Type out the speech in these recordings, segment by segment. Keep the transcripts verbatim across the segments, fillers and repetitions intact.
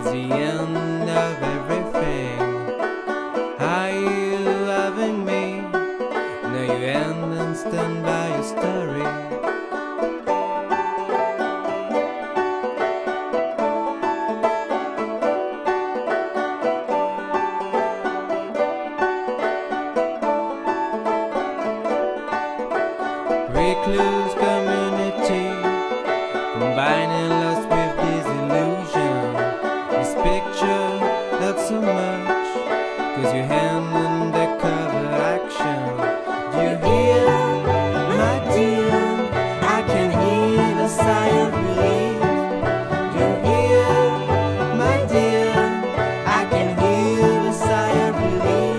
the end of everything. Are you loving me? No, you end and stand by your story. Recluse community, combining lust with disillusion. This picture hurts so much, cause you hand undercover action. Do you hear, my dear? I can hear the sigh of relief. Do you hear, my dear? I can hear the sigh of relief.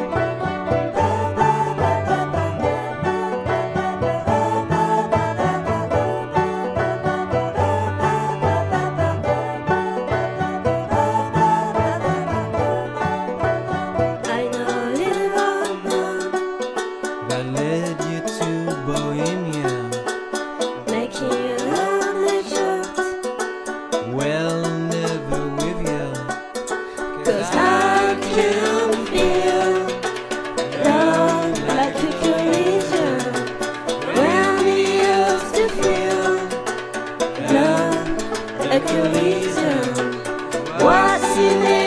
That led you to Bohemia, Making you lonely jokes, well, never with you. cause I can feel love like a collision. When we used to feel love like a collision. What's in it?